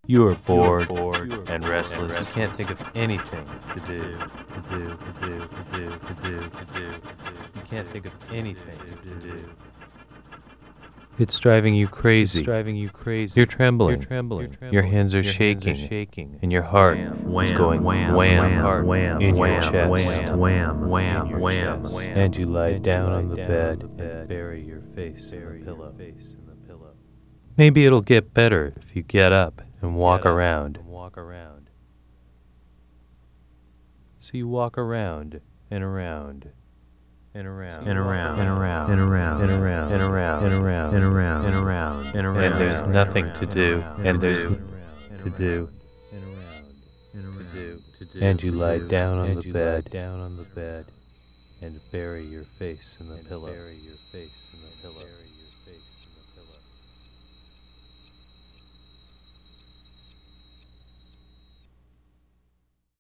You are bored and restless. You can't think of anything to do. You can't think of anything to do. It's driving you crazy. You're trembling. Your hands are shaking. And your heart is going wham in your chest. And you lie down on the bed and bury your face in the pillow. Maybe it'll get better if you get up and walk around. So you walk around and around and around and around and around and around and around and around and around and around and around and around. And there's nothing to do. And there's to do. And you lie down on the bed and bury your face in the pillow.